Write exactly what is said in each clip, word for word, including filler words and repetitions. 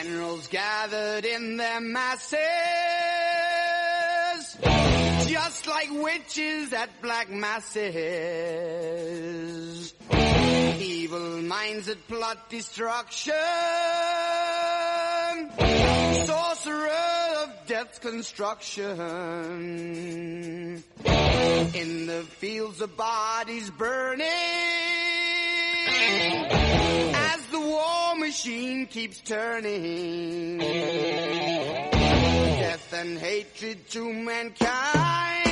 Generals gathered in their masses, just like witches at black masses. Evil minds that plot destruction, sorcerer of death's construction. In the fields of bodies burning, as the war machine keeps turning. Death and hatred to mankind,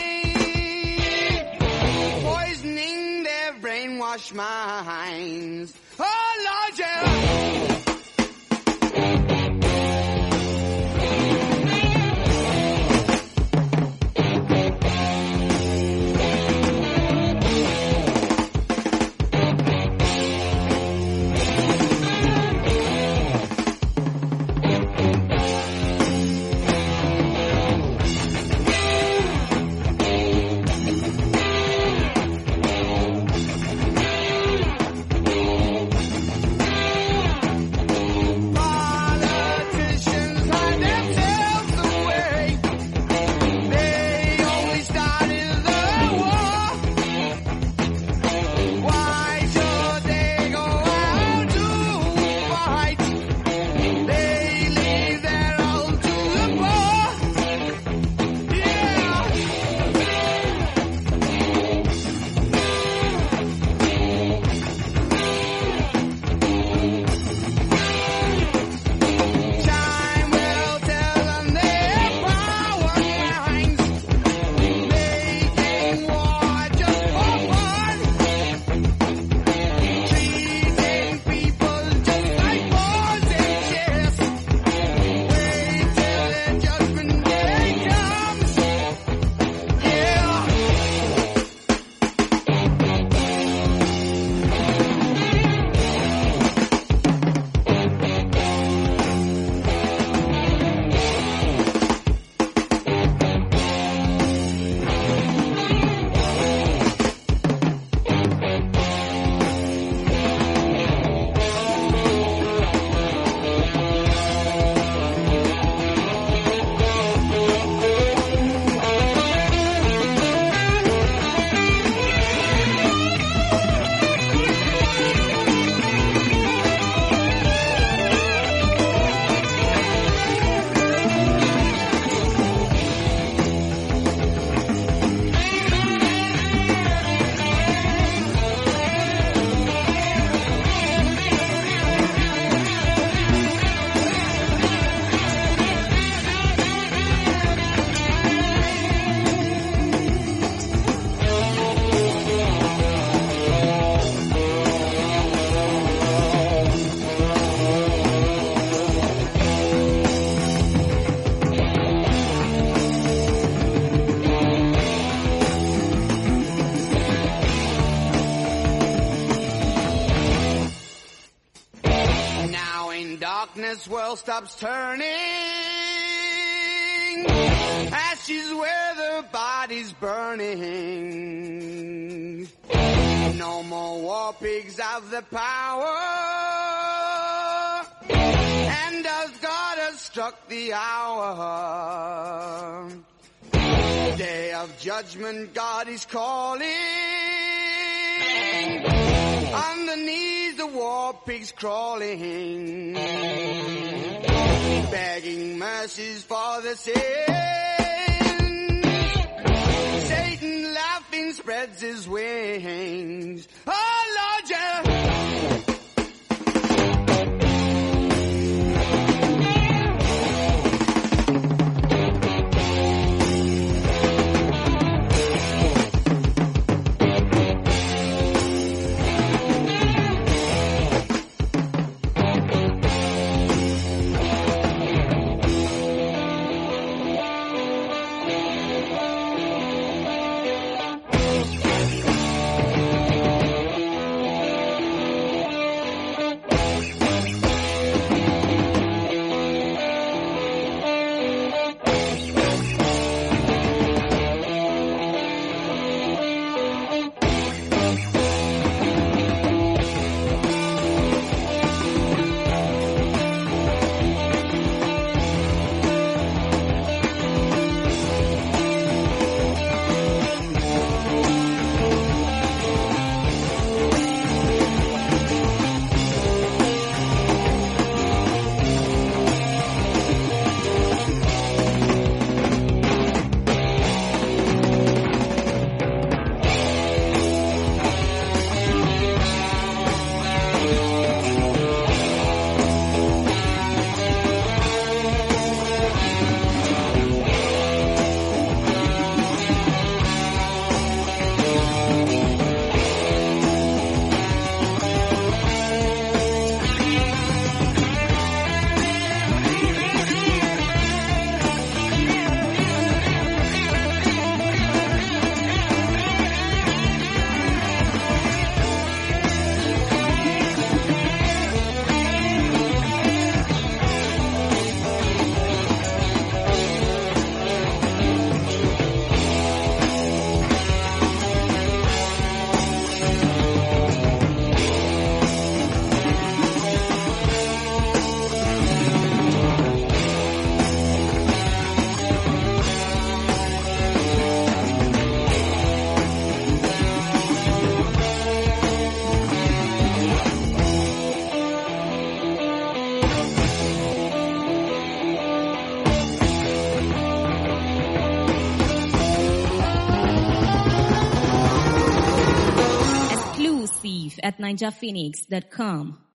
poisoning their brainwashed minds. Oh Lord, yeah. This world stops turning, ashes where the body's burning. No more war pigs have the power, and as God has struck the hour, day of judgment God is calling. On the knees the war pigs crawling, begging mercies for the sins. Satan laughing spreads his wings. Oh Lord, yeah. at ninja phoenix dot com.